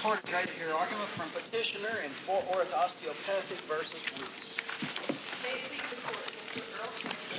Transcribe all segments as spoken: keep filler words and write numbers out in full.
Court is ready to hear argument from petitioner in Fort Worth Osteopathic versus Reese. May it please the Court, Mister Earl,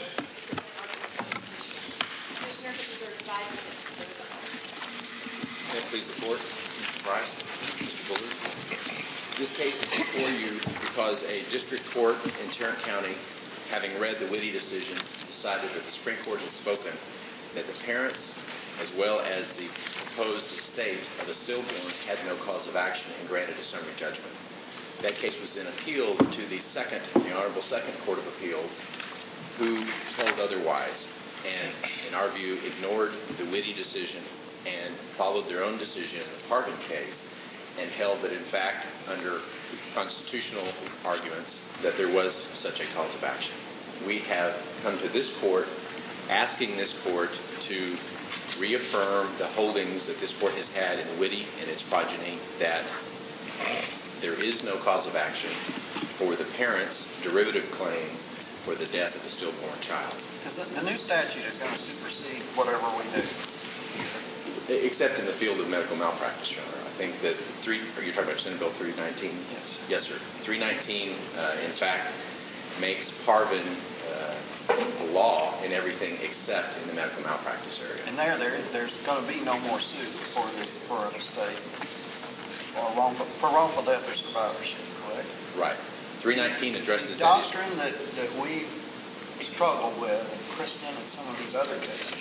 petitioner has reserved five minutes for the call. May it please the Court, Mister Price, Mister Bullard. This case is before you because a district court in Tarrant County, having read the Witte decision, decided that the Supreme Court had spoken that the parents, as well as the proposed estate of a stillborn, had no cause of action and granted a summary judgment. That case was then appealed to the second, the Honorable Second Court of Appeals, who told otherwise, and in our view ignored the Witte decision and followed their own decision in the Parvin case, and held that in fact, under constitutional arguments, that there was such a cause of action. We have come to this court asking this court to reaffirm the holdings that this court has had in Witte and its progeny, that there is no cause of action for the parents' derivative claim for the death of the stillborn child. Because the, the new statute is going to supersede whatever we do. Except in the field of medical malpractice, Your Honor. I think that three, are you talking about Senate Bill three nineteen? Yes. Yes, sir. three nineteen, uh, in fact, makes Parvin uh, a law in everything except in the medical malpractice area. And there, there there's going to be no more suit for the for an estate or wrongful, for wrongful death or survivorship, correct? Right. three nineteen addresses the that doctrine that, that we struggle with in Kristen and some of these other cases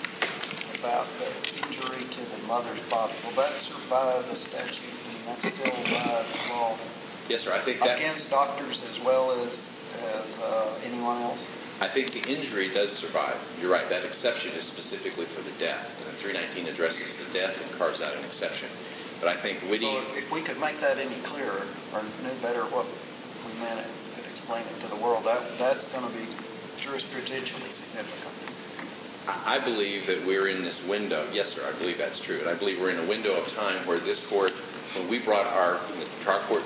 about the injury to the mother's body, will that survive the statute? I mean, that's still alive and law. Yes, sir. I think that against doctors as well as, as uh, anyone else? I think the injury does survive. You're right. That exception is specifically for the death. And three nineteen addresses the death and carves out an exception. But I think Witte... So if, if we could make that any clearer or knew better what we meant and could explain it to the world, that that's going to be jurisprudentially significant. I believe that we're in this window. Yes, sir, I believe that's true. And I believe we're in a window of time where this court, when we brought our, when the trial court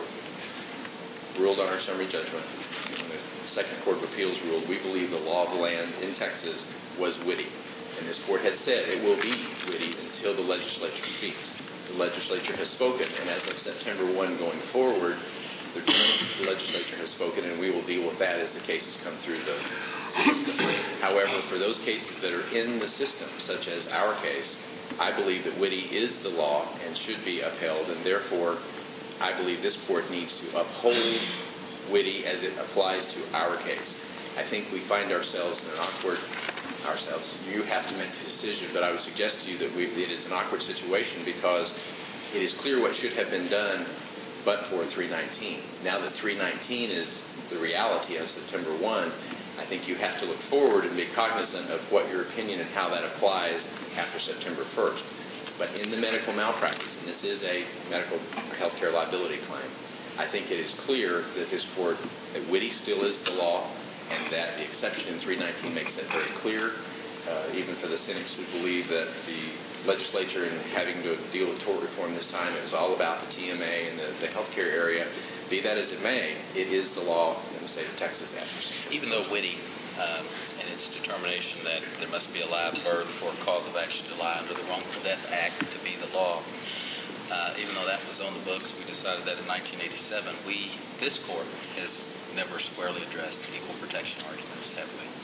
ruled on our summary judgment, when the Second Court of Appeals ruled, we believe the law of the land in Texas was Witte. And this court had said it will be Witte until the legislature speaks. The legislature has spoken, and as of September first going forward, the, the legislature has spoken, and we will deal with that as the cases come through the system. However, for those cases that are in the system, such as our case, I believe that Witte is the law and should be upheld, and therefore I believe this court needs to uphold Witte as it applies to our case. I think we find ourselves in an awkward, ourselves, you have to make the decision, but I would suggest to you that we, it is an awkward situation because it is clear what should have been done but for three nineteen. Now that three nineteen is the reality as of September first, I think you have to look forward and be cognizant of what your opinion and how that applies after September first. But in the medical malpractice, and this is a medical or healthcare liability claim, I think it is clear that this court, that Witte still is the law, and that the exception in three nineteen makes that very clear, uh, even for the cynics who believe that the legislature, in having to deal with tort reform this time, it was all about the T M A and the, the healthcare area. Be that as it may, it is the law in the state of Texas. Even though Witte um, and its determination that there must be a live birth for a cause of action to lie under the Wrongful Death Act to be the law, uh, even though that was on the books, we decided that in nineteen eighty-seven, we, this court, has never squarely addressed equal protection arguments, have we?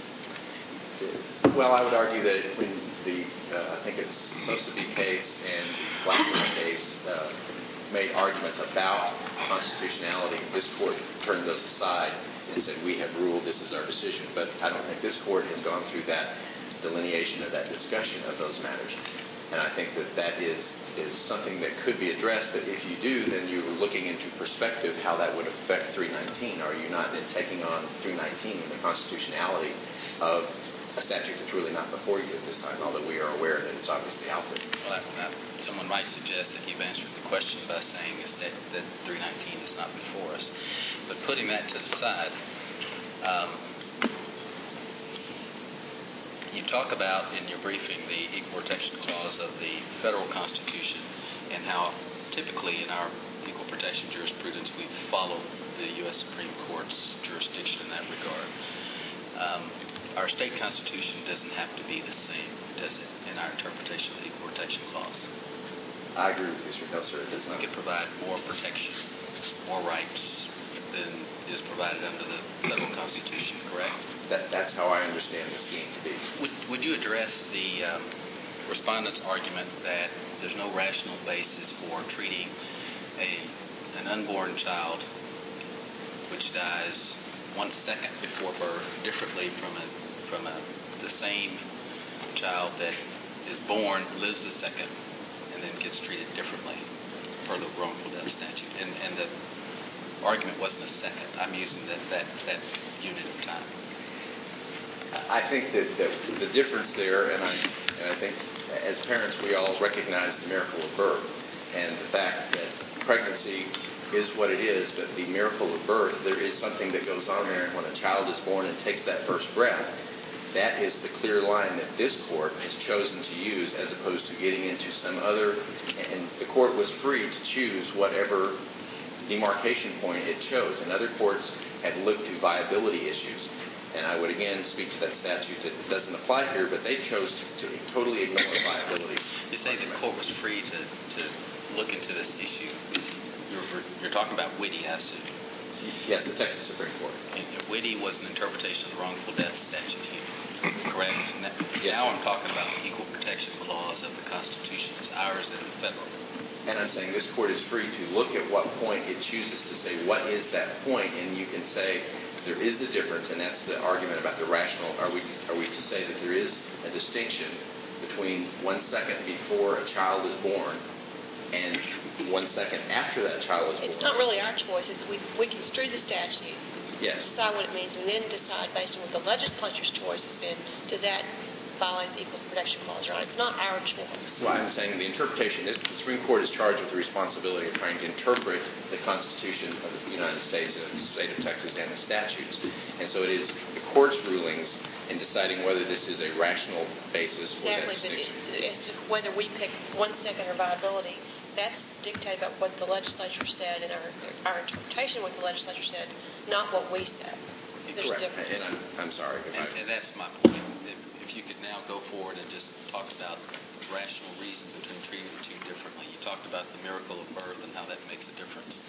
Well, I would argue that when the, uh, I think it's Sotheby case and the Blackburn case uh, made arguments about constitutionality, this court turned those aside and said, we have ruled, this is our decision. But I don't think this court has gone through that delineation of that discussion of those matters. And I think that that is, is something that could be addressed, but if you do, then you're looking into perspective how that would affect three nineteen. Are you not then taking on three nineteen and the constitutionality of a statute that's really not before you at this time, although we are aware that it's obviously out there? Well, I, I, someone might suggest that you've answered the question by saying that three nineteen is not before us. But putting that to the side, um, you talk about in your briefing the Equal Protection Clause of the federal Constitution and how typically in our equal protection jurisprudence we follow the U S Supreme Court's jurisdiction in that regard. Um, Our state constitution doesn't have to be the same, does it, in our interpretation of the Equal Protection Clause? I agree with you, sir. No, sir, it does We not. could provide more protection, more rights than is provided under the federal Constitution, correct? That, that's how I understand the scheme to be. Would, would you address the um, respondent's argument that there's no rational basis for treating a an unborn child which dies one second before birth differently from a from a the same child that is born, lives a second, and then gets treated differently per the wrongful death statute? And and the argument wasn't a second. I'm using that that that unit of time. I think that, that the difference there, and I, and I think as parents we all recognize the miracle of birth and the fact that pregnancy is what it is, but the miracle of birth, there is something that goes on there when a child is born and takes that first breath. That is the clear line that this court has chosen to use as opposed to getting into some other, and the court was free to choose whatever demarcation point it chose. And other courts had looked to viability issues. And I would again speak to that statute that doesn't apply here, but they chose to, to totally ignore viability. You say the court was free to, to look into this issue. You're, you're talking about Whitty, I assume. Yes, the Texas Supreme Court. And Whitty was an interpretation of the wrongful death statute here, correct? Now, Yes, now sir. I'm talking about the equal protection clause of the Constitution. It's ours and the federal. And I'm saying this court is free to look at what point it chooses to say, what is that point? And you can say there is a difference, and that's the argument about the rational. Are we, are we to say that there is a distinction between one second before a child is born and one second after that child is born? It's not really our choice. It's we, we construe the statute, Yes. decide what it means, and then decide based on what the legislature's choice has been, does that violate the Equal Protection Clause or not? It's not our choice. Well, I'm saying the interpretation, this, the Supreme Court is charged with the responsibility of trying to interpret the Constitution of the United States and of the state of Texas and the statutes. And so it is the court's rulings in deciding whether this is a rational basis for that Exactly, but distinction. it, as to whether we pick one second or viability, that's dictated by what the legislature said and our, our interpretation of what the legislature said, not what we said. There's a Correct. difference. And I'm, I'm sorry if And, I... and that's my point. If, if you could now go forward and just talk about rational reason between treating the two differently. You talked about the miracle of birth and how that makes a difference.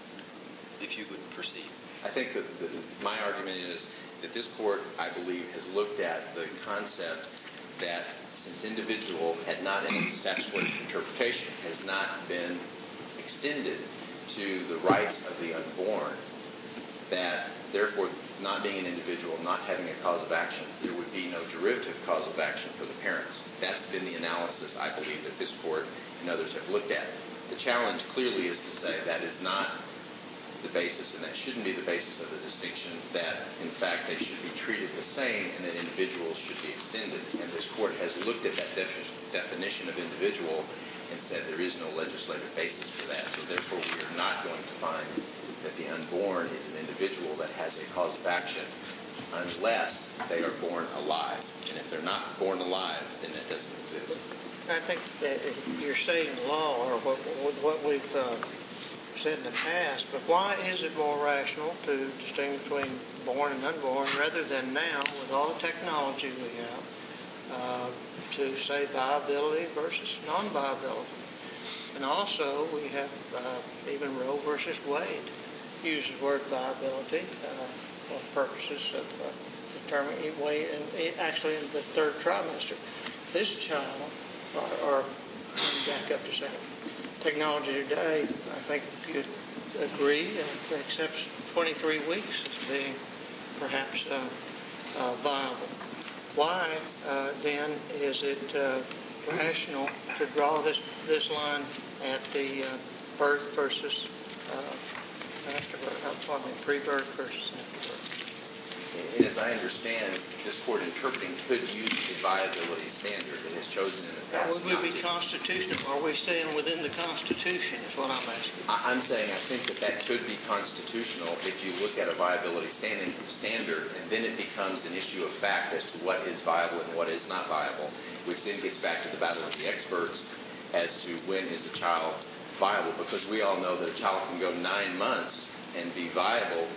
If you would proceed. I think that the, my argument is that this court, I believe, has looked at the concept that since individual had not, in its statutory interpretation, has not been extended to the rights of the unborn, that therefore not being an individual, not having a cause of action, there would be no derivative cause of action for the parents. That's been the analysis, I believe, that this court and others have looked at. The challenge clearly is to say that is not the basis, and that shouldn't be the basis of the distinction, that in fact they should be treated the same and that individuals should be extended. And this court has looked at that defi- definition of individual and said there is no legislative basis for that. So therefore we are not going to find that the unborn is an individual that has a cause of action unless they are born alive. And if they're not born alive, then that doesn't exist. I think that you're stating the law, or what, what we've uh, said in the past, but why is it more rational to distinguish between born and unborn rather than now, with all the technology we have, uh, to say viability versus non-viability? And also, we have uh, even Roe versus Wade uses the word viability uh, for purposes of uh, determining Wade, and it, actually in the third trimester. This child, or, or back up to second, technology today, I think you'd agree, uh, accepts twenty-three weeks as being perhaps uh, uh, viable. Why uh, then is it uh, rational to draw this this line at the uh, birth versus uh, after birth? I'm talking pre-birth versus after birth. And as I understand, this court interpreting could use a viability standard that has chosen in the past. Would not we be to. constitutional? Are we staying within the Constitution is what I'm asking. I- I'm saying I think that that could be constitutional if you look at a viability standing, standard, and then it becomes an issue of fact as to what is viable and what is not viable, which then gets back to the battle of the experts as to when is the child viable, because we all know that a child can go nine months and be viable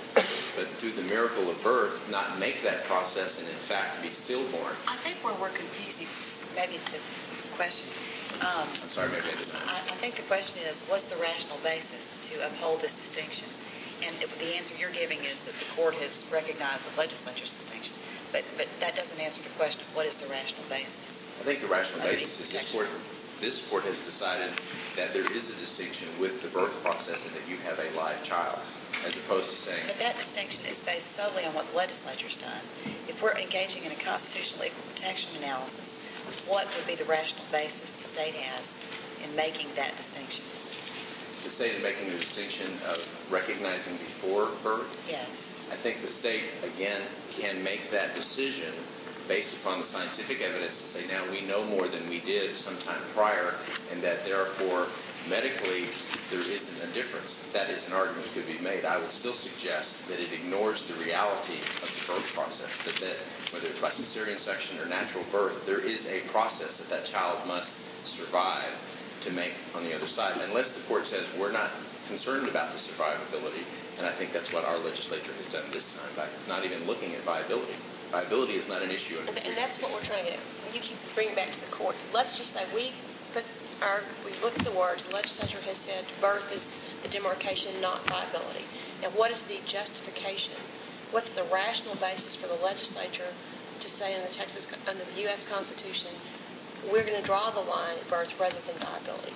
but through the miracle of birth, not make that process and, in fact, be stillborn. I think where we're confusing, maybe the question. Um, I'm sorry, maybe I did not. I, I think the question is, what's the rational basis to uphold this distinction? And it, the answer you're giving is that the court has recognized the legislature's distinction. But, but that doesn't answer the question of what is the rational basis. I think the rational Under basis equal is this protection court, analysis. this court has decided that there is a distinction with the birth process and that you have a live child, as opposed to saying, But that distinction is based solely on what the legislature's done. If we're engaging in a constitutional equal protection analysis, what would be the rational basis the state has in making that distinction? the state is making the distinction of recognizing before birth. Yes. I think the state, again, can make that decision based upon the scientific evidence to say, now we know more than we did sometime prior, and that therefore, medically, there isn't a difference. That is an argument that could be made. I would still suggest that it ignores the reality of the birth process, that, that whether it's by cesarean section or natural birth, there is a process that that child must survive to make on the other side, unless the court says we're not concerned about the survivability. And I think that's what our legislature has done this time by not even looking at viability. Viability is not an issue. And, and that's what we're trying to get. You keep bringing back to the court. Let's just say we put our, we look at the words. The legislature has said birth is the demarcation, not viability. Now, what is the justification? What's the rational basis for the legislature to say in the Texas, under the U S Constitution, we're going to draw the line at birth rather than viability?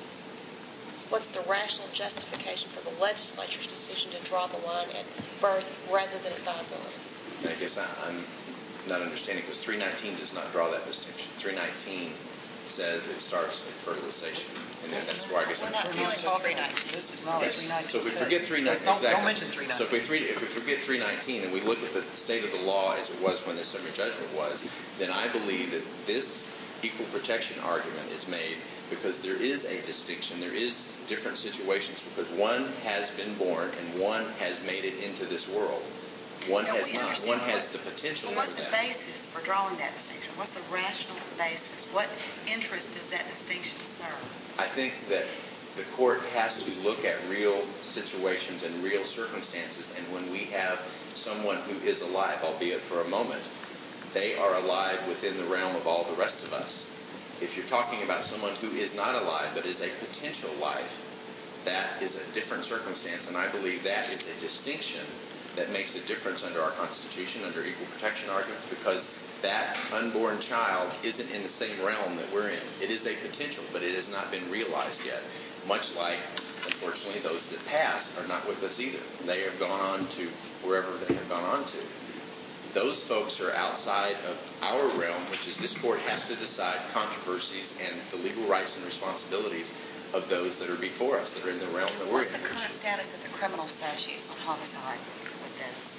What's the rational justification for the legislature's decision to draw the line at birth rather than at viability? And I guess I, I'm not understanding, because three nineteen does not draw that distinction. three nineteen says it starts at fertilization. And then that's why I guess We're I'm not dealing with three nineteen. This is not a Yes. three nineteen. So if we forget three nineteen, Don't, exactly. don't mention three nineteen. So if we, three, if we forget three nineteen and we look at the state of the law as it was when the summary judgment was, then I believe that this equal protection argument is made because there is a distinction. There is different situations because one has been born and one has made it into this world. One No, has we not. understand. One has What- the potential Well, what's for the that. basis for drawing that distinction? What's the rational basis? What interest does that distinction serve? I think that the court has to look at real situations and real circumstances, and when we have someone who is alive, albeit for a moment, they are alive within the realm of all the rest of us. If you're talking about someone who is not alive but is a potential life, that is a different circumstance, and I believe that is a distinction that makes a difference under our Constitution, under equal protection arguments, because that unborn child isn't in the same realm that we're in. It is a potential, but it has not been realized yet, much like, unfortunately, those that pass are not with us either. They have gone on to wherever they have gone on to. Those folks are outside of our realm, which is this court has to decide controversies and the legal rights and responsibilities of those that are before us, that are in the realm that we're What's in. the current status of the criminal statutes on homicide with this?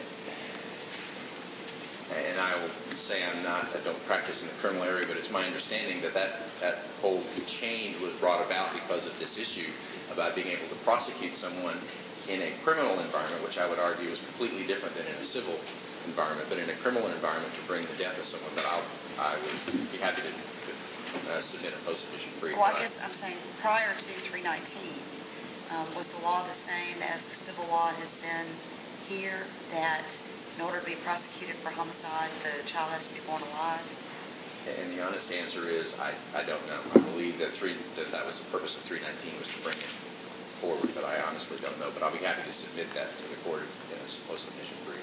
And I will say I'm not, I don't practice in the criminal area, but it's my understanding that that, that whole change was brought about because of this issue about being able to prosecute someone in a criminal environment, which I would argue is completely different than in a civil environment, but in a criminal environment to bring the death of someone, that I'll, I would be happy to uh, submit a post-sufficient brief. Well, I guess I'm saying prior to three nineteen, um, was the law the same as the civil law has been here, that in order to be prosecuted for homicide, the child has to be born alive? And the honest answer is I, I don't know. I believe that three that that was the purpose of three nineteen was to bring it forward, but I honestly don't know. But I'll be happy to submit that to the court in a post-sufficient brief.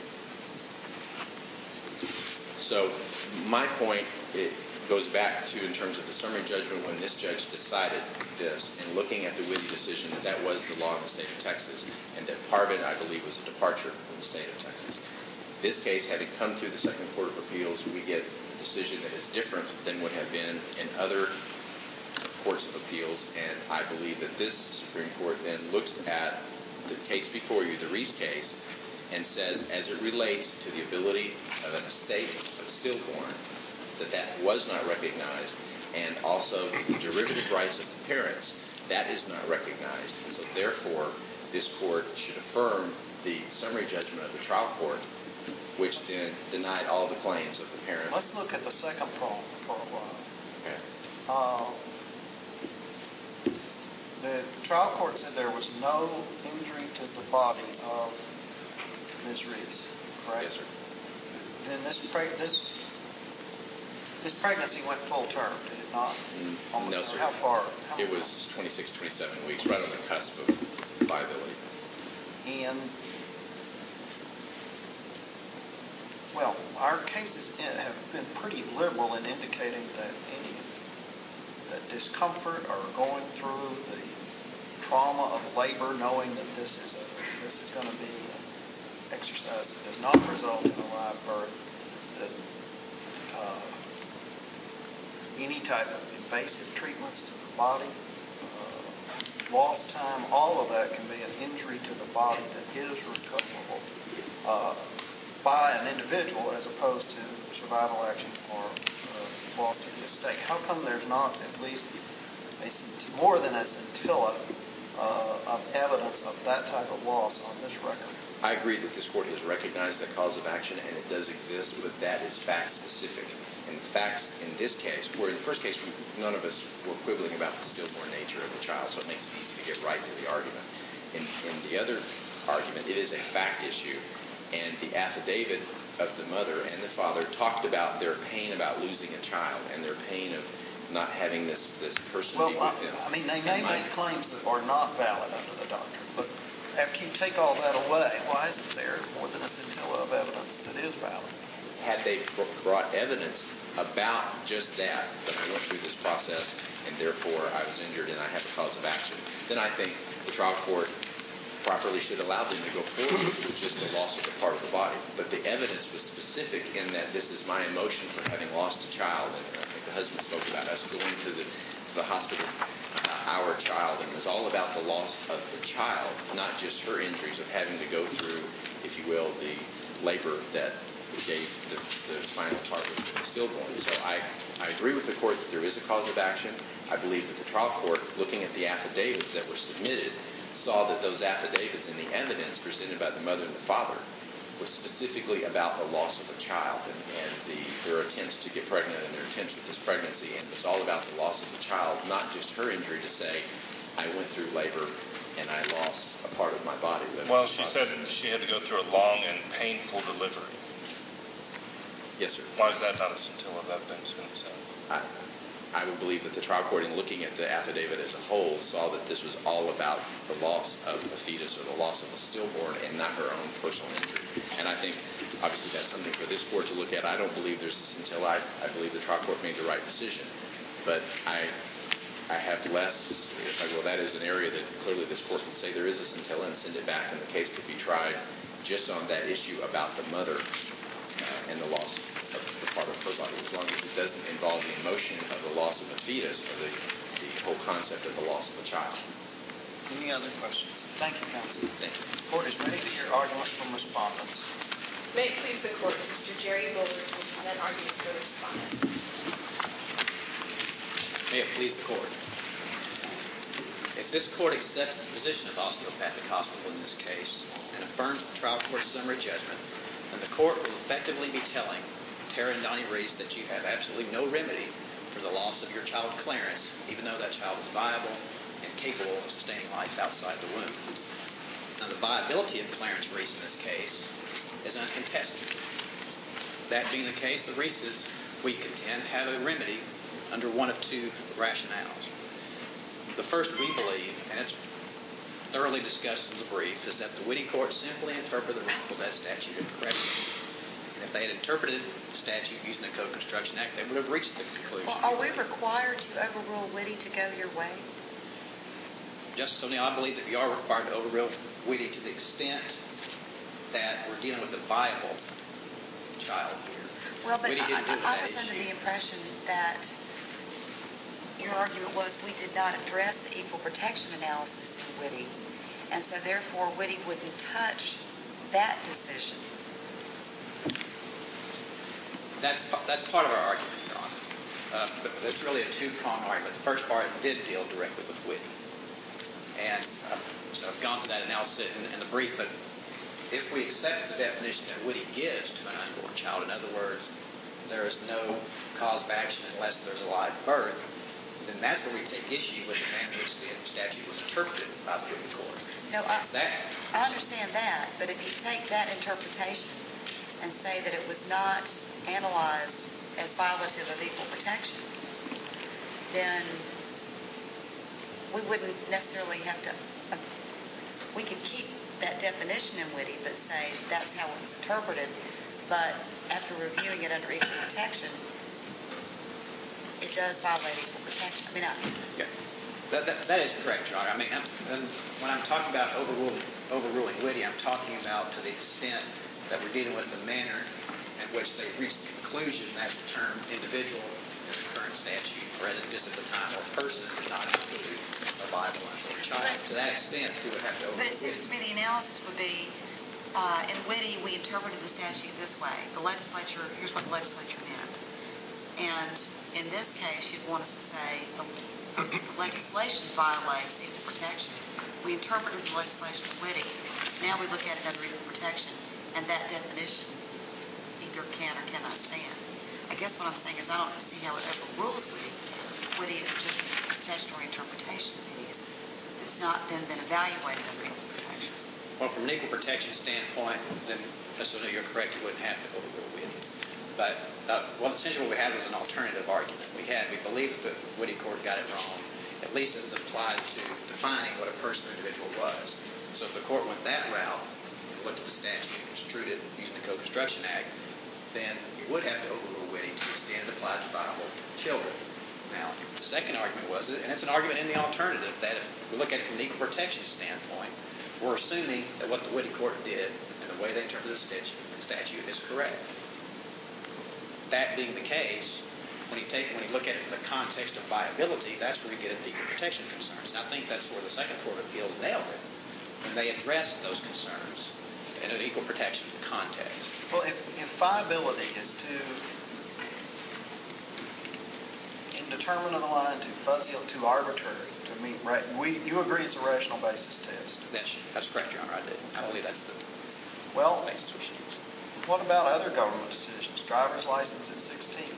So my point, it goes back to in terms of the summary judgment when this judge decided this, and looking at the Witte decision, that that was the law in the state of Texas, and that Parvin, I believe, was a departure from the state of Texas. This case, having come through the Second Court of Appeals, we get a decision that is different than would have been in other courts of appeals, and I believe that this Supreme Court then looks at the case before you, the Reese case, and says, as it relates to the ability of an estate of stillborn, that that was not recognized, and also the derivative rights of the parents, that is not recognized. And so therefore, this court should affirm the summary judgment of the trial court, which then denied all the claims of the parents. Let's look at the second prong for a while. Okay. Uh, the trial court said there was no injury to the body of Miz Reese, correct? Yes, sir. Then this, preg- this, this pregnancy went full term, did it not? Mm, no, Or sir. How far? How It was twenty-six, twenty-seven weeks, right on the cusp of viability. And, well, our cases in- have been pretty liberal in indicating that any that discomfort or going through the trauma of labor, knowing that this is a this is going to be an exercise that does not result in a live birth, that uh, any type of invasive treatments to the body, uh, lost time, all of that can be an injury to the body that is recoverable uh, by an individual as opposed to survival action or uh, loss to the estate. How come there's not at least a, scint- more than a scintilla uh, of evidence of that type of loss on this record? I agree that this court has recognized that cause of action, and it does exist, but that is fact-specific. And facts in this case, where in the first case, we, none of us were quibbling about the stillborn nature of the child, so it makes it easy to get right to the argument. In, in the other argument, it is a fact issue, and the affidavit of the mother and the father talked about their pain about losing a child and their pain of not having this, this person Well, be I, with them. I mean, they may And my- make claims that are not valid under the doctrine, but after you take all that away, why isn't there more than a scintilla of evidence that is valid? Had they br- brought evidence about just that, that I went through this process and therefore I was injured and I have a cause of action, then I think the trial court properly should allow them to go forward with just the loss of a part of the body. But the evidence was specific in that this is my emotion for having lost a child, and I think the husband spoke about us going to the, to the hospital, uh, our child, and it was all about the loss of the child, not just her injuries of having to go through, if you will, the labor that gave the, the final part was the stillborn. So I, I agree with the court that there is a cause of action. I believe that the trial court, looking at the affidavits that were submitted, saw that those affidavits and the evidence presented by the mother and the father was specifically about the loss of a child and, and the, their attempts to get pregnant and their attempts with this pregnancy. And it was all about the loss of the child, not just her injury to say, I went through labor and I lost a part of my body. Well, she said she had to go through a long and painful delivery. Yes, sir. Why is that not a scintilla of evidence in itself? I, I would believe that the trial court, in looking at the affidavit as a whole, saw that this was all about the loss of a fetus or the loss of a stillborn and not her own personal injury. And I think, obviously, that's something for this court to look at. I don't believe there's a scintilla. I, I believe the trial court made the right decision. But I I have less, if I will, that is an area that clearly this court can say there is a scintilla and send it back, and the case could be tried just on that issue about the mother uh, and the loss of the part of her body, as long as it doesn't involve the emotion of the loss of a fetus or the, the whole concept of the loss of a child. Any other questions? Thank you, counsel. Thank you. The court is ready to hear arguments from respondents. May it please the court, Mister Jerry Boulders will present argument for the respondent. May it please the court. If this court accepts the position of Osteopathic Hospital in this case and affirms the trial court's summary judgment, then the court will effectively be telling Tara and Donnie Reese that you have absolutely no remedy for the loss of your child Clarence, even though that child is viable and capable of sustaining life outside the womb. Now, the viability of Clarence Reese in this case is uncontested. That being the case, the Reeses, we contend, have a remedy under one of two rationales. The first, we believe, and it's thoroughly discussed in the brief, is that the Witte court simply interpreted the wrongful death statute incorrectly. And if they had interpreted the statute using the Code Construction Act, they would have reached the conclusion. Well, are we required to overrule Witte to go your way? Justice O'Neill, I believe that we are required to overrule Witte to the extent that we're dealing with a viable child here. Well, but Witte I, didn't do I, I that was under issue. the impression that your argument was we did not address the equal protection analysis in Witte, and so therefore Witte wouldn't touch that decision. That's, that's part of our argument, Your Honor. Uh, but that's really a two-pronged argument. The first part did deal directly with Witte. And uh, so I've gone through that analysis in, in the brief, but if we accept the definition that Witte gives to an unborn child, in other words, there is no cause of action unless there's a live birth, then And that's where we take issue with the manner in which the statute was interpreted by the Whitney Court. No, I, It's that. I understand that, but if you take that interpretation and say that it was not analyzed as violative of equal protection, then we wouldn't necessarily have to, uh, we could keep that definition in Whitty, but say that's how it was interpreted, but after reviewing it under equal protection, it does violate equal protection. I mean, I, Yeah, that, that, that is correct, Your Honor. I mean, I'm, and when I'm talking about overruling, overruling Whitty, I'm talking about to the extent that we're dealing with the manner in which they reached the conclusion that the term individual in the current statute, rather than just at the time, or person, did not include a viable unborn child. To that extent, we would have to overrule but it seems to me the analysis would be, uh, in Whitty, we interpreted the statute this way. The legislature, here's what the legislature meant. And in this case, you'd want us to say the legislation violates equal protection. We interpreted the legislation in Whitty. Now we look at it under equal protection, and that definition either can or cannot stand. I guess what I'm saying is I don't see how it overrules Whitty. Whitty is just a statutory interpretation piece that's not then been evaluated under equal protection. Well, from an equal protection standpoint, then, Mister you're correct, you wouldn't have to overrule Whitty. But uh, well, essentially what we had was an alternative argument. We had, we believed that the Whitty Court got it wrong, at least as it applied to defining what a person or individual was. So if the court went that route and looked at the statute and construed it using the Co-Construction Act, then you would have to overrule Whitty to the extent it applied to viable children. Now, the second argument was, and it's an argument in the alternative, that if we look at it from an equal protection standpoint, we're assuming that what the Whitty Court did and the way they interpreted the statute, the statute is correct. That being the case, when you take when you look at it from the context of viability, that's where we get into equal protection concerns. And I think that's where the Second Court of Appeals nailed it when they addressed those concerns in an equal protection context. Well, if, if viability is too indeterminate a line, too fuzzy, too arbitrary to meet, right? We, you agree it's a rational basis test? That's, that's correct, Your Honor. I did. I believe that's the well, basis we should use. What about other government decisions? Driver's license at sixteen.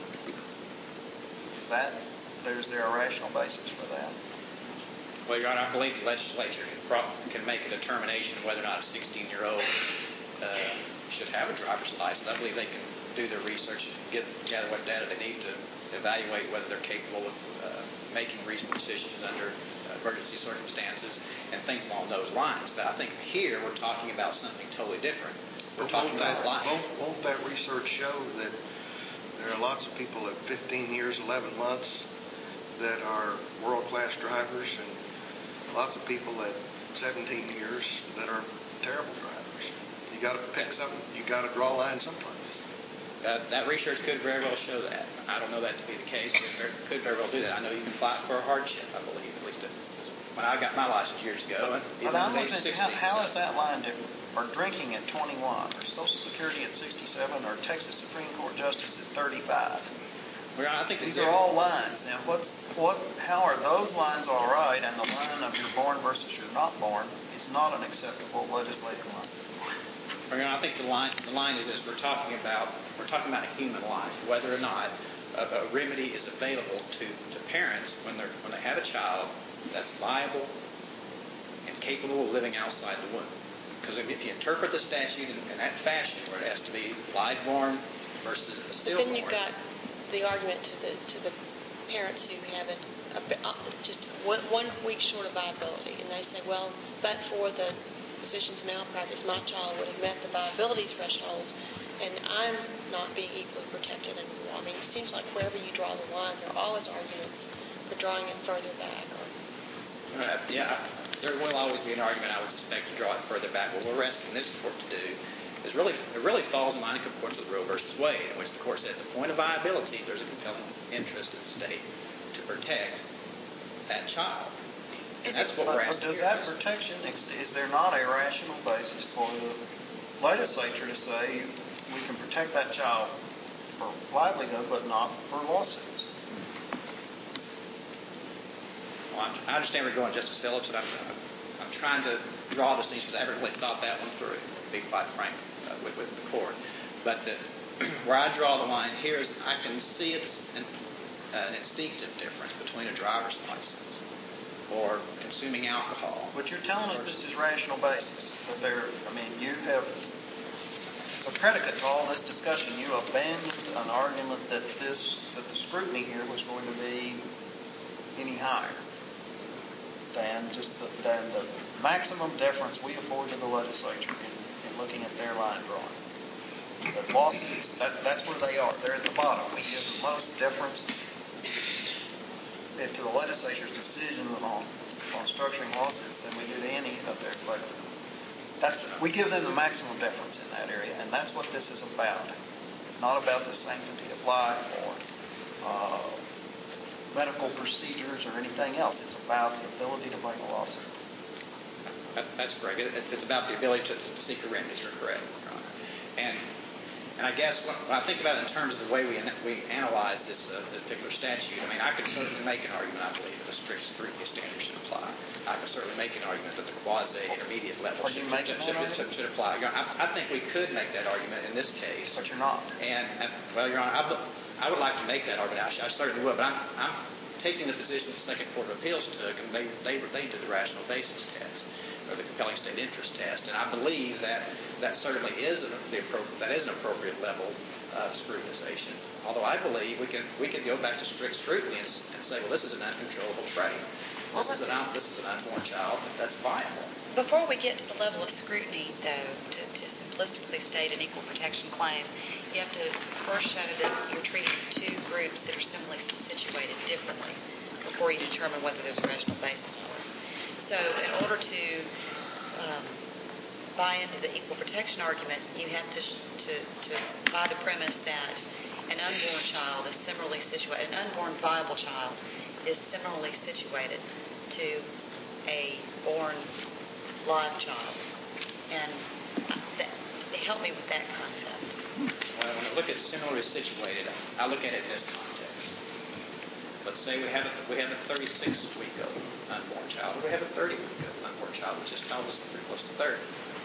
Is that, there's there a rational basis for that? Well, Your Honor, I believe the legislature can, pro- can make a determination whether or not a sixteen-year-old uh, should have a driver's license. I believe they can do their research and get, gather what data they need to evaluate whether they're capable of uh, making reasonable decisions under uh, emergency circumstances and things along those lines. But I think here we're talking about something totally different. We're But talking won't about that, life. won't, won't that research show that there are lots of people at fifteen years, eleven months that are world-class drivers, and lots of people at seventeen years that are terrible drivers? You got to pick something. You got to draw a line someplace. Uh, that research could very well show that. I don't know that to be the case, but it very, could very well do that. I know you can apply for a hardship, I believe, at least when I got my license years ago. But I'm age looking, sixteen, how, how so. is that line different? Or drinking at twenty-one, or Social Security at sixty-seven, or Texas Supreme Court Justice at thirty-five? Well, I think These the are all lines. Now, what's what? How are those lines all right, and the line of you're born versus you're not born is not an acceptable legislative line? Well, I think the line the line is this: we're talking about we're talking about a human life, whether or not a, a remedy is available to, to parents when they're when they have a child that's viable and capable of living outside the womb. Because if you interpret the statute in, in that fashion, where it has to be live-born versus a But stillborn. then you've got the argument to the to the parents who have a, a, a, just one, one week short of viability, and they say, well, but for the physician's malpractice, my child would have met the viability threshold, and I'm not being equally protected anymore. I mean, it seems like wherever you draw the line, there are always arguments for drawing it further back. Or, Uh, yeah, there will always be an argument, I would suspect, to draw it further back. What we're asking this court to do is really, it really falls in line in concordance with Roe versus Wade, in which the court said at the point of viability, there's a compelling interest of the state to protect that child. And that's what we're asking. Does that protection, is there not a rational basis for the legislature to say we can protect that child for livelihood, but not for lawsuits? Well, I'm, I understand where you're going, Justice Phillips, and I'm, I'm, I'm trying to draw distinctions. I haven't really thought that one through, to be quite frank uh, with, with the court. But the, where I draw the line here is I can see it, and an instinctive difference between a driver's license or consuming alcohol. But you're telling us this is rational basis, that there, I mean, you have, as a predicate to all this discussion, you abandoned an argument that this, that the scrutiny here was going to be any higher than just the, than the maximum deference we afford to the legislature in, in looking at their line drawing. The lawsuits, that, that's where they are. They're at the bottom. We give the most deference to the legislature's decision on, on structuring lawsuits than we do to any of their collective. That's, we give them the maximum deference in that area, and that's what this is about. It's not about the sanctity of life or uh, medical procedures or anything else. It's about the ability to bring a lawsuit. That, that's correct. It, it's about the ability to, to seek a remedy. You're correct, Your Honor. And And I guess when I think about it in terms of the way we we analyze this, uh, this particular statute, I mean, I could certainly make an argument, I believe, that a strict scrutiny standard should apply. I could certainly make an argument that the quasi-intermediate level Are you should, making should, that should, should, should apply. I, I think we could make that argument in this case. But you're not. And, and well, Your Honor, I, I would like to make that argument. I, I certainly would, but I'm, I'm taking the position the Second Court of Appeals took, and they, they relate to the rational basis test, or the compelling state interest test. And I believe that that certainly is an, the appropriate, that is an appropriate level of scrutinization. Although I believe we can we can go back to strict scrutiny and, and say, well, this is an uncontrollable trait. This is an this is an unborn child. That's viable. Before we get to the level of scrutiny, though, to, to simplistically state an equal protection claim, you have to first show that you're treating two groups that are similarly situated differently before you determine whether there's a rational basis for it. So in order to um, buy into the equal protection argument, you have to, to, to buy the premise that an unborn child is similarly situated, an unborn viable child is similarly situated to a born live child. And that, help me with that concept. Well, when I look at similarly situated, I look at it in this context. Let's say we have a, we have a thirty-six week old unborn child, or we have a thirty week old unborn child, which is telling us pretty close to thirty.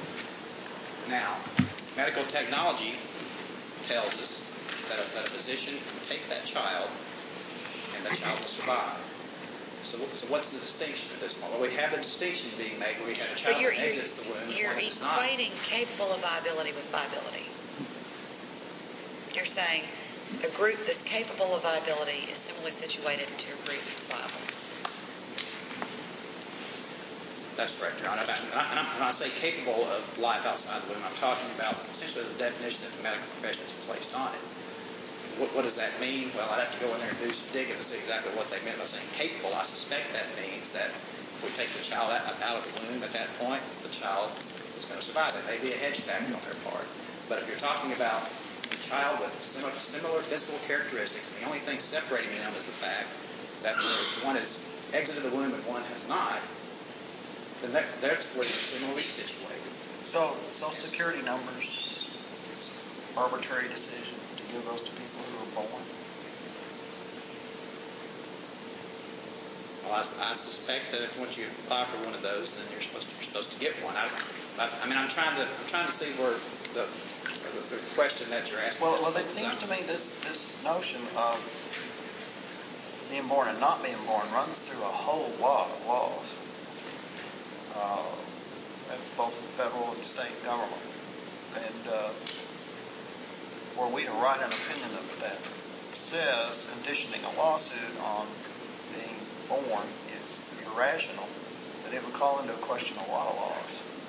Now, medical technology tells us that a, that a physician can take that child and the child will survive. So, so what's the distinction at this point? Well, we have a distinction being made where we have a child But you're, that exits the womb and you're one that does not. equating capable of viability with viability. You're saying a group that's capable of viability is similarly situated to a group that's viable. That's correct, Your Honor. And I, and I, when I say capable of life outside the womb, I'm talking about essentially the definition that the medical profession has placed on it. What, what does that mean? Well, I'd have to go in there and do some digging to see exactly what they meant by saying capable. I suspect that means that if we take the child out, out of the womb at that point, the child is going to survive. That may be a hedge factor on their part. But if you're talking about a child with similar, similar physical characteristics, and the only thing separating them is the fact that one has exited the womb and one has not, then that, that's where they're similarly situated. So, Social Security numbers is an arbitrary decision to give those to people who are born? Well, I, I suspect that if once you apply for one of those, then you're supposed to, you're supposed to get one. I, I, I mean, I'm trying to I'm trying to see where the, the, the question that you're asking. Well, well, it seems to me this this notion of being born and not being born runs through a whole lot of laws, uh, at both the federal and state government, and uh, were we to write an opinion of that says conditioning a lawsuit on being born is irrational, that it would call into question a lot of laws.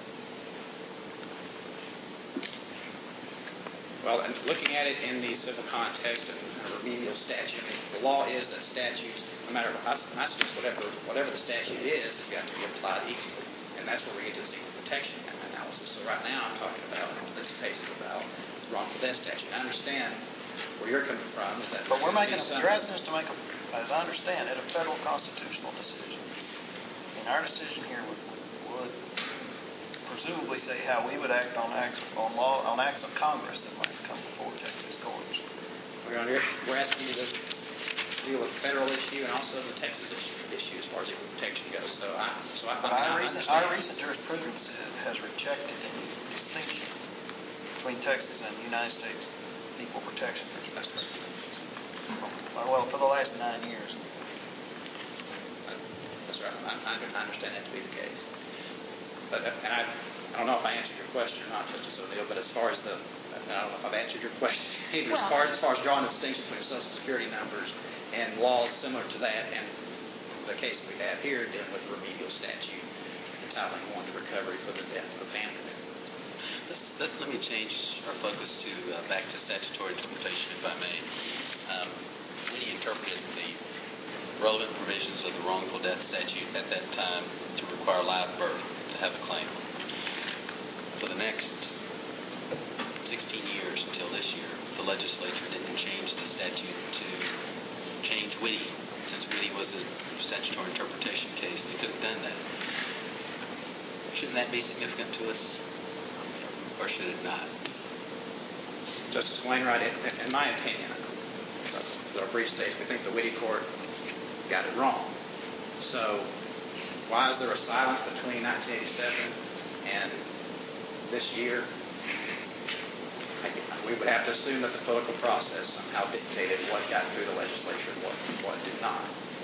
Well, and looking at it in the civil context of a remedial statute, I mean, the law is that statutes, no matter I, I suggest whatever whatever the statute is, has got to be applied equally, and that's where we get to the equal protection analysis. So right now, I'm talking about this case is about the wrongful death statute. I understand where you're coming from. Is that but we're making a, you're asking us to make a, as I understand it, a federal constitutional decision. And our decision here would, would presumably say how we would act on acts on law on acts of Congress that might come before Texas courts. We're, on here, we're asking you to deal with the federal issue and also the Texas issue, issue as far as equal protection goes. So I, so I, I, mean, our, I recent, our recent jurisprudence has rejected any distinction between Texas and the United States equal protection. That's correct. Well, for the last nine years. That's right. I, I understand that to be the case. But, and I, I don't know if I answered your question or not, Justice O'Neill, but as far as the, I don't know if I've answered your question either, as far as, as far as drawing a distinction between Social Security numbers and laws similar to that, and the case that we have here dealing with the remedial statute entitling one to recovery for the death of a family member. Let's, let, let me change our focus to uh, back to statutory interpretation, if I may. Um, when he interpreted the relevant provisions of the wrongful death statute at that time to require live birth to have a claim. For the next sixteen years until this year, the legislature didn't change the statute to change Whitty. Since Whitty was a statutory interpretation case, they could have done that. Shouldn't that be significant to us? Or should it not? Justice Wainwright, in, in my opinion, so as our brief states, we think the Whitty court got it wrong. So why is there a silence between nineteen eighty-seven and this year? We would have to assume that the political process somehow dictated what got through the legislature and what, what did not.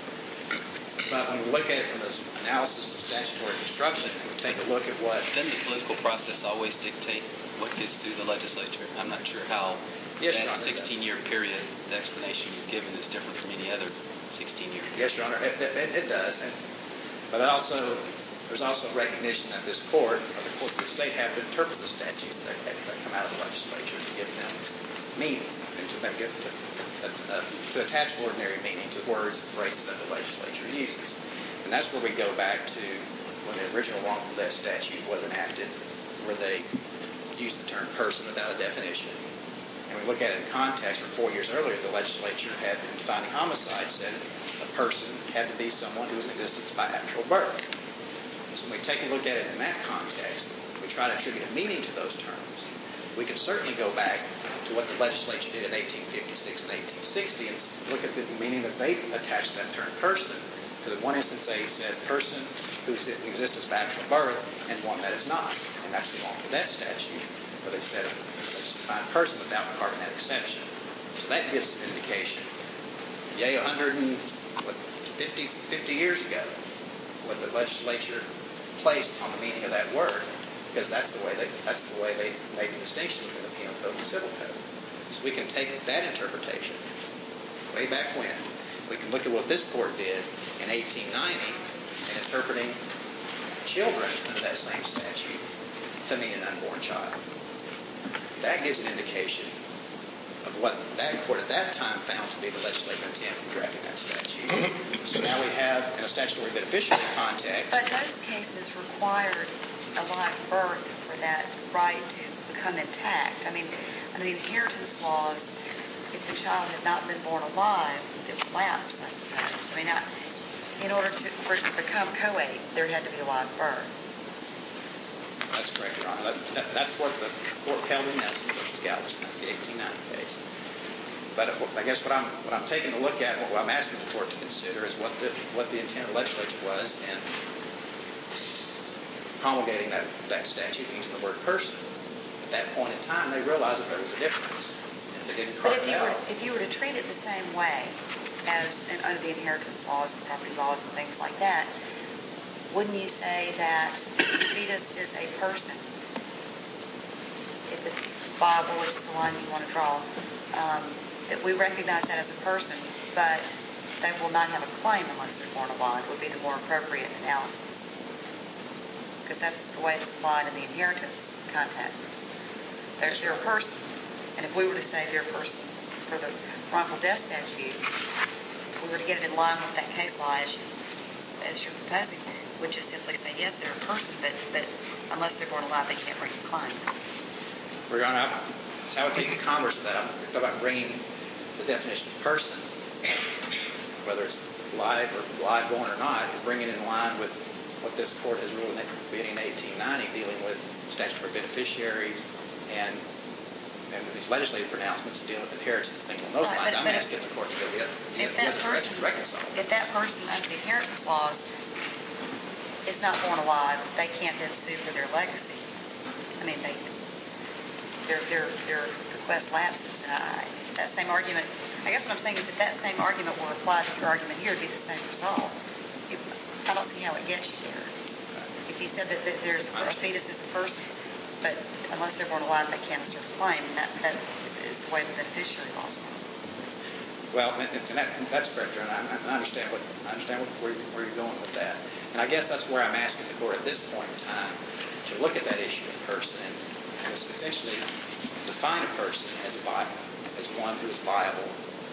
But when we look at it from this analysis of statutory construction, and we take a look at what... Doesn't the political process always dictate what gets through the legislature? I'm not sure how yes, that sixteen-year period, the explanation you've given is different from any other sixteen-year period. Yes, Your Honor, it, it, it does. And, but also, there's also recognition that this court, or the courts of the state, have to interpret the statute that, that come out of the legislature to give them meaning, and to, them give, to, uh, to attach ordinary meaning to words and phrases that the legislature uses. And that's where we go back to when the original wrongful death statute was enacted, where they used the term person without a definition. And we look at it in context, for four years earlier, the legislature had, in defining homicide, said a person had to be someone who was in existence by actual birth. So when we take a look at it in that context, we try to attribute a meaning to those terms. We can certainly go back to what the legislature did in eighteen fifty-six and eighteen sixty and look at the meaning that they attached to that term person. Because in one instance they said person who's in existence by actual birth, and one that is not. And that's the wrongful death statute, where they said they just define person without carving that exception. So that gives an indication. Yay, one hundred fifty, fifty years ago, what the legislature placed on the meaning of that word, because that's the way they that's the way they made the distinction between the penal code and the civil code. So we can take that interpretation way back when. We can look at what this court did in eighteen ninety in interpreting children under that same statute to mean an unborn child. That gives an indication of what that court at that time found to be the legislative intent in drafting that statute. So now we have, in a statutory beneficiary context... But those cases required a live birth for that right to become intact. I mean, under the inheritance laws, if the child had not been born alive, it would lapse, I suppose. I mean, I, in order to, for it to become coate, there had to be a live birth. That's correct, Your Honor. That, that, that's what the court held in Nelson versus Galveston. That's the eighteen ninety case. But I guess what I'm what I'm taking a look at, what I'm asking the court to consider, is what the what the intent of the legislature was in promulgating that, that statute using the word person. At that point in time, they realized that there was a difference. If they didn't carve But if it you, out, were, if you were to treat it the same way as in, under the inheritance laws and property laws and things like that, wouldn't you say that if the fetus is a person, if it's viable, which is the line you want to draw, um, that we recognize that as a person, but they will not have a claim unless they're born alive, would be the more appropriate analysis? Because that's the way it's applied in the inheritance context. They're, they're a person. And if we were to say they're a person for the wrongful death statute, if we were to get it in line with that case law as, you, as you're proposing, would just simply say, yes, they're a person, but, but unless they're born alive, they can't bring a claim. Well, Your Honor, I would take the converse of that. I'm talking about bringing the definition of person, whether it's live or live born or not, and bringing it in line with what this court has ruled in eighteen ninety, dealing with statutory beneficiaries and and these legislative pronouncements dealing with inheritance and things along those Right, lines. but- I'm but asking if- the court to go the other, the If other that direction person, to reconcile. if that person under the inheritance laws is not born alive, they can't then sue for their legacy. I mean, they, their, their, their request lapses. And I, that same argument I guess what I'm saying is if that same argument were applied to your argument here, it'd be the same result. If- I don't see how it gets you there. If you said that, that there's a fetus is a person, but unless they're born alive, they can't assert a claim, and that, that is the way the beneficiary laws work. Well, and, and, that, and that's correct, and I, I understand what I understand what, where, you- where you're going with that. And I guess that's where I'm asking the court at this point in time to look at that issue in person and, and essentially define a person as viable, as one who is viable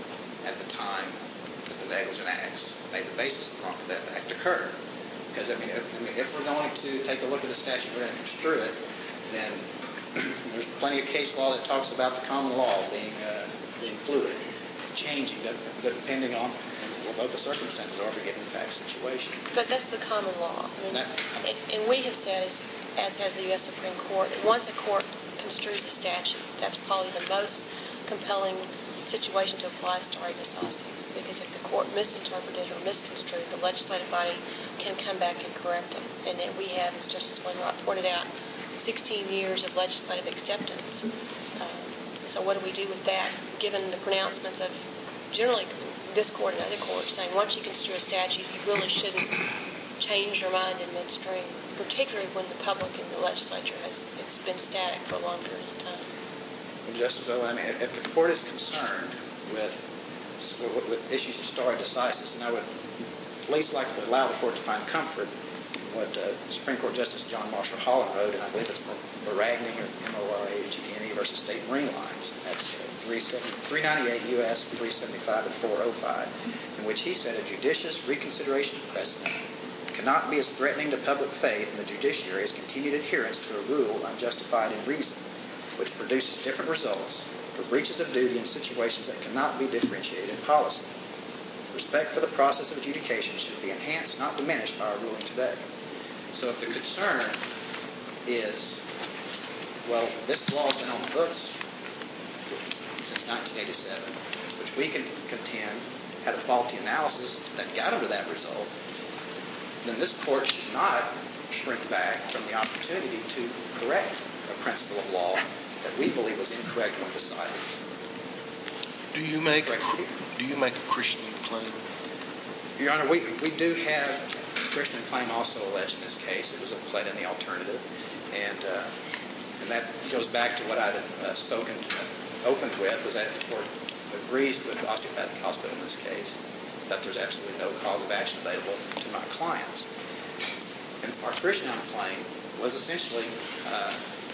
at the time that the negligent acts made the basis of the wrongful death act occurred. Because I mean, if, I mean, if we're going to take a look at the statute, we're going to construe it, then there's plenty of case law that talks about the common law being uh, being fluid, changing, depending on what the circumstances are of a given fact situation. But that's the common law. I mean, That- and, and we have said, as, as has the U S Supreme Court, that once a court construes a statute, that's probably the most compelling situation to apply stare decisis. Because if the court misinterpreted or misconstrued, the legislative body can come back and correct it. And then we have, as Justice Wainwright pointed out, sixteen years of legislative acceptance. Um, so what do we do with that, given the pronouncements of generally this court and other courts saying once you construe a statute, you really shouldn't change your mind in midstream, particularly when the public and the legislature has it's been static for a long period of time. Well, Justice Owen, I mean, if the court is concerned with with issues of stare decisis, and I would at least like to allow the court to find comfort in what uh, Supreme Court Justice John Marshall Holland wrote, and I believe it's Baragni or M O R A G N E versus State Marine Lines. That's uh, three ninety-eight U S three seventy-five and four oh five, in which he said a judicious reconsideration of precedent cannot be as threatening to public faith in the judiciary as continued adherence to a rule unjustified in reason, which produces different results for breaches of duty in situations that cannot be differentiated in policy. Respect for the process of adjudication should be enhanced, not diminished, by our ruling today. So if the concern is, well, this law has been on the books since nineteen eighty-seven, which we can contend had a faulty analysis that got them to that result, then this court should not shrink back from the opportunity to correct a principle of law that we believe was incorrect when decided. Do you make do you make a Christian claim? Your Honor, we, we do have a Christian claim also alleged in this case. It was pled in the alternative, and uh, and that goes back to what I had uh, spoken uh, opened with, was that the court agrees with Osteopathic Hospital in this case that there's absolutely no cause of action available to my clients. And our Christian claim was essentially uh,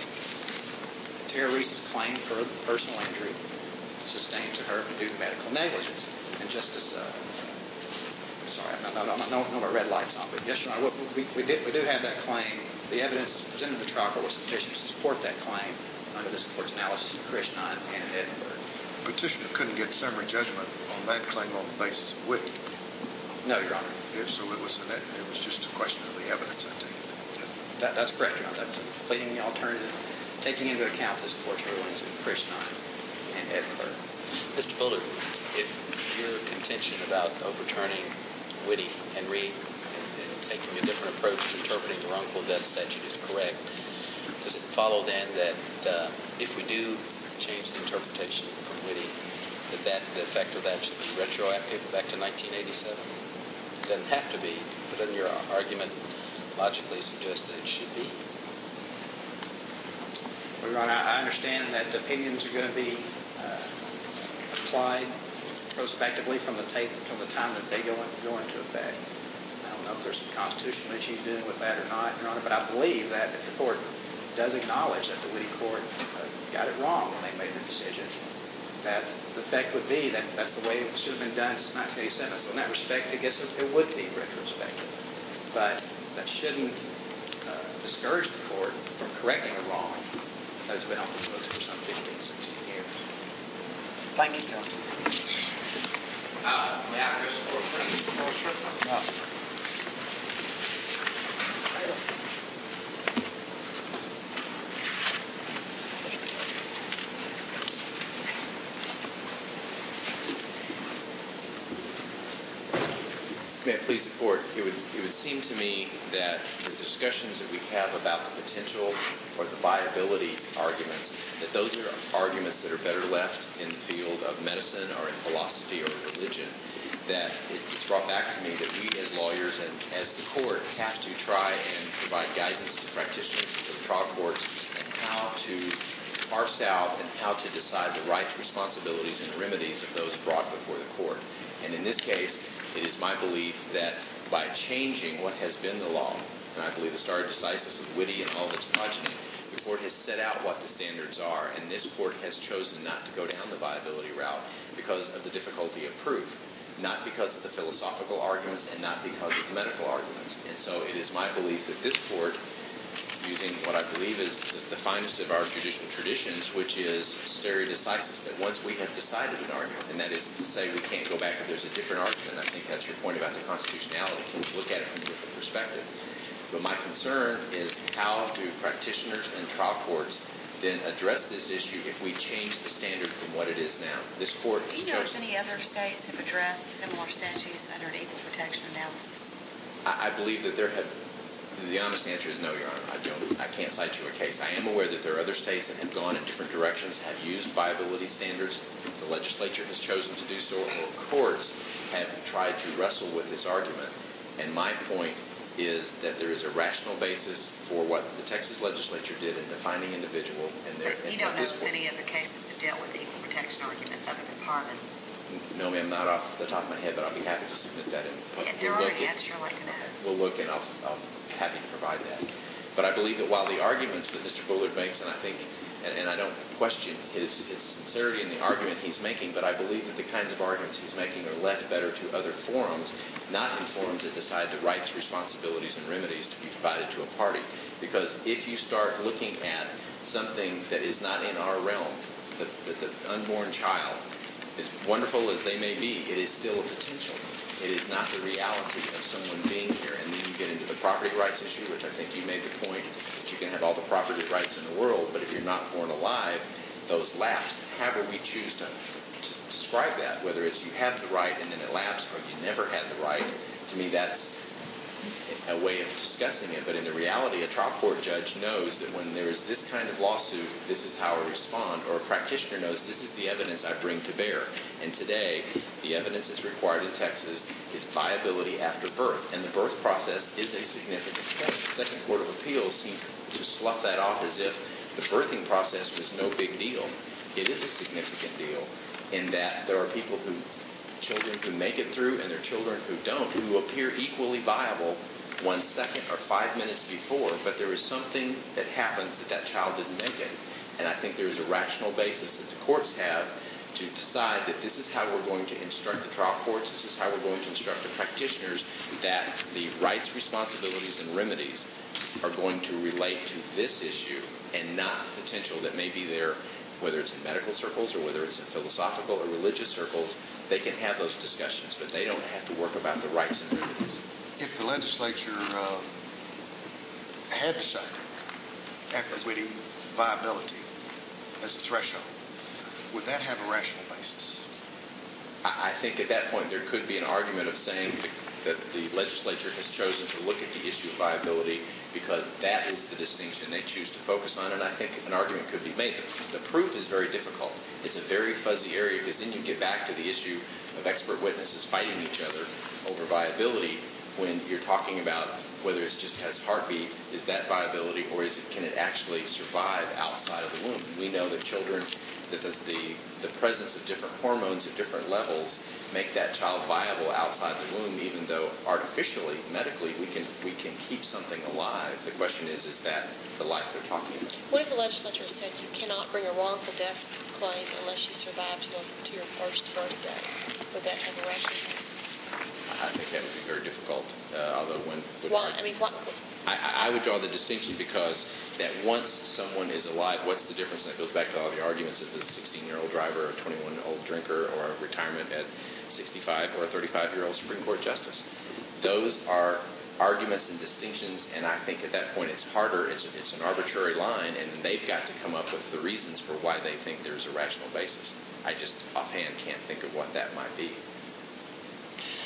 Tara Reese's claim for a personal injury sustained to her due to medical negligence. And Justice, uh, sorry, I'm not, I'm not, I don't know what red light's on, but yes, Your Honor, we, we, did, we do have that claim. The evidence presented to the trial court was sufficient to support that claim under this court's analysis of Christian and in Edinburgh. Petitioner couldn't get summary judgment on that claim on the basis of wit. No, Your Honor. Yeah, so it was an, it was just a question of the evidence, I take it. That, that's correct, Your Honor. That's pleading the alternative, taking into account this court's rulings in Christian and Edinburgh. Mister Bullard, if your contention about overturning Witte and Reed and, and taking a different approach to interpreting the wrongful death statute is correct, does it follow then that uh, if we do change the interpretation from Witte, that, that the effect of that should be retroactive back to nineteen eighty-seven? It doesn't have to be, but then your argument logically suggests that it should be. Well, Your Honor, I understand that opinions are going to be uh, applied prospectively from the, tape, from the time that they go, in, go into effect. I don't know if there's some constitutional issues dealing with that or not, Your Honor, but I believe that if the court does acknowledge that the Witte court uh, got it wrong when they made the decision, that the effect would be that that's the way it should have been done since nineteen eighty-seven. So in that respect, I guess it, it would be retrospective. But that shouldn't uh, discourage the court from correcting a wrong that has been on the books for some fifteen, sixteen years. Thank you, counsel. Uh, may I address the court, please? No. May it please please the court, it would it would seem to me that the discussions that we have about the potential or the viability arguments, that those are arguments that are better left in the field of medicine or in philosophy or religion, that it's brought back to me that we as lawyers and as the court have to try and provide guidance to practitioners, to the trial courts, and how to parse out and how to decide the rights, responsibilities, and remedies of those brought before the court. And in this case, it is my belief that by changing what has been the law, and I believe the stare decisis of Witte and all of its progeny, the court has set out what the standards are, and this court has chosen not to go down the viability route because of the difficulty of proof, not because of the philosophical arguments and not because of the medical arguments. And so it is my belief that this court, using what I believe is the, the finest of our judicial traditions, which is stare decisis, that once we have decided an argument, and that isn't to say we can't go back if there's a different argument. I think that's your point about the constitutionality. Can we look at it from a different perspective? But my concern is how do practitioners and trial courts then address this issue if we change the standard from what it is now? This court Do has you know if chosen... any other states have addressed similar statutes under an equal protection analysis? I, I believe that there have... The honest answer is no, Your Honor. I don't. I can't cite you a case. I am aware that there are other states that have gone in different directions, have used viability standards. The legislature has chosen to do so, or courts have tried to wrestle with this argument. And my point is that there is a rational basis for what the Texas legislature did in defining individual. And there, You don't know if any of the cases have dealt with the equal protection argument other than Harmon? No, ma'am, not off the top of my head, but I'll be happy to submit that. In. Yeah, they're already, I'd sure like to know. We'll look, and I'll, I'll be happy to provide that. But I believe that while the arguments that Mister Bullard makes, and I think, and, and I don't question his, his sincerity in the argument he's making, but I believe that the kinds of arguments he's making are left better to other forums, not in forums that decide the rights, responsibilities, and remedies to be provided to a party. Because if you start looking at something that is not in our realm, the, the, the unborn child, as wonderful as they may be, it is still a potential. It is not the reality of someone being here. And then you get into the property rights issue, which I think you made the point that you can have all the property rights in the world, but if you're not born alive, those lapse. However we choose to, to describe that, whether it's you have the right and then it lapsed, or you never had the right, to me that's a way of discussing it. But in the reality, a trial court judge knows that when there is this kind of lawsuit, this is how I respond, or a practitioner knows this is the evidence I bring to bear. And today, the evidence that's required in Texas is viability after birth. And the birth process is a significant point. The Second Court of Appeals seemed to slough that off as if the birthing process was no big deal. It is a significant deal in that there are people who children who make it through and there are children who don't, who appear equally viable one second or five minutes before, but there is something that happens that that child didn't make it. And I think there is a rational basis that the courts have to decide that this is how we're going to instruct the trial courts, this is how we're going to instruct the practitioners, that the rights, responsibilities, and remedies are going to relate to this issue and not the potential that may be there, whether it's in medical circles or whether it's in philosophical or religious circles. They can have those discussions, but they don't have to work about the rights and remedies. If the legislature uh, had decided after Witte viability as a threshold, would that have a rational basis? I, I think at that point there could be an argument of saying that, that the legislature has chosen to look at the issue of viability because that is the distinction they choose to focus on, and I think an argument could be made. The, the proof is very difficult. It's a very fuzzy area because then you get back to the issue of expert witnesses fighting each other over viability when you're talking about whether it just has heartbeat, is that viability, or is it, can it actually survive outside of the womb? We know that children, that the, the, the presence of different hormones at different levels make that child viable outside the womb, even though artificially, medically, we can we can keep something alive. The question is, is that the life they're talking about? What if the legislature said you cannot bring a wrongful death claim unless you survive to, to your first birthday? Would that have a rational basis? I think that would be very difficult, uh, although when... Why? I mean, what... I, I would draw the distinction because that once someone is alive, what's the difference? And it goes back to all the arguments of a sixteen-year-old driver, or a twenty-one-year-old drinker, or a retirement at sixty-five, or a thirty-five-year-old Supreme Court justice. Those are arguments and distinctions, and I think at that point it's harder. It's, it's an arbitrary line, and they've got to come up with the reasons for why they think there's a rational basis. I just offhand can't think of what that might be.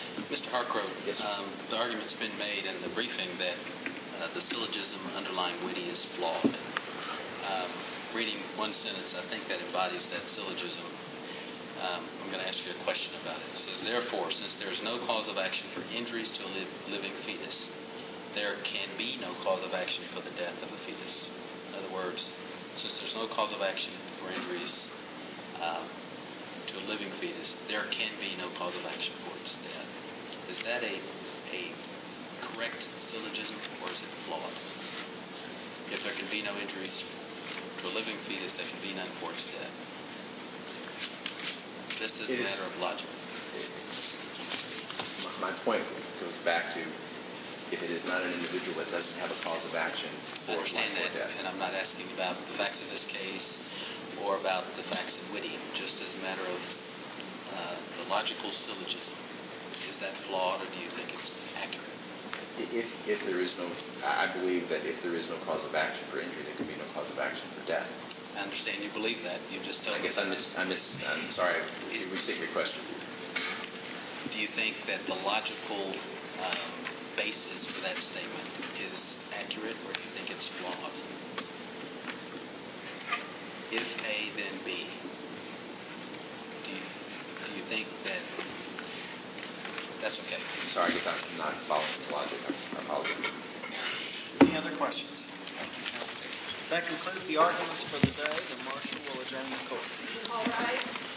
Mister Hargrove, Yes, sir. um, the argument's been made in the briefing that uh, the syllogism underlying Whitty is flawed. Um, reading one sentence, I think that embodies that syllogism. Um, I'm going to ask you a question about it. It says, therefore, since there is no cause of action for injuries to a li- living fetus, there can be no cause of action for the death of a fetus. In other words, since there's no cause of action for injuries um, to a living fetus, there can be no cause of action for its death. Is that a, a correct syllogism, or is it flawed? If there can be no injuries to a living fetus, there can be none for its death. Just as a matter of logic. My point goes back to, if it is not an individual that doesn't have a cause of action I for understand life or that, death. and I'm not asking about the facts of this case or about the facts in Whitty, just as a matter of uh, the logical syllogism. Is that flawed, or do you think it's accurate? If, if there is no, I believe that if there is no cause of action for injury, there can be no cause of action for death. I understand you believe that. You just told I me. guess I miss, I miss, I'm sorry, if you restate your question. Do you think that the logical um, basis for that statement is accurate, or do you think it's flawed? If A, then B. Do you, do you think that that's okay? Sorry, I guess I'm not following the logic. I apologize. Any other questions? That concludes the arguments for the day. The marshal will adjourn the court. All rise.